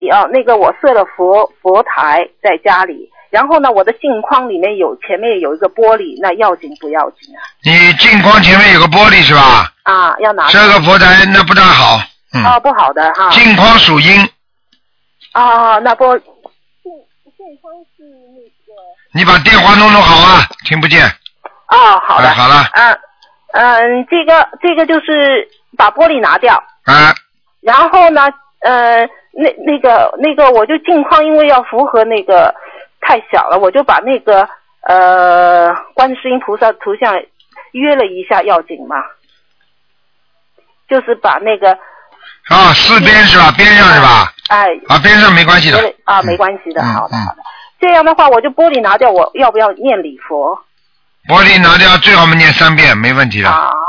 那个我设了佛台在家里，然后呢，我的镜框里面前面有一个玻璃，那要紧不要紧啊？ 你镜框前面有个玻璃是吧？ 啊，要拿。 这个佛台那不大好。 不好的哈。 镜框属阴。 那镜框是那个。 你把电话弄好啊，听不见。 好的。 好了。 这个就是把玻璃拿掉。然后呢，那个我就镜框，因为要符合那个太小了，我就把那个观世音菩萨图像约了一下，要紧嘛。就是把那个。 四边是吧？边上是吧？边上没关系的。 没关系的，好的。这样的话，我就玻璃拿掉，我要不要念礼佛？ 玻璃拿掉，最好我们念3遍，没问题的。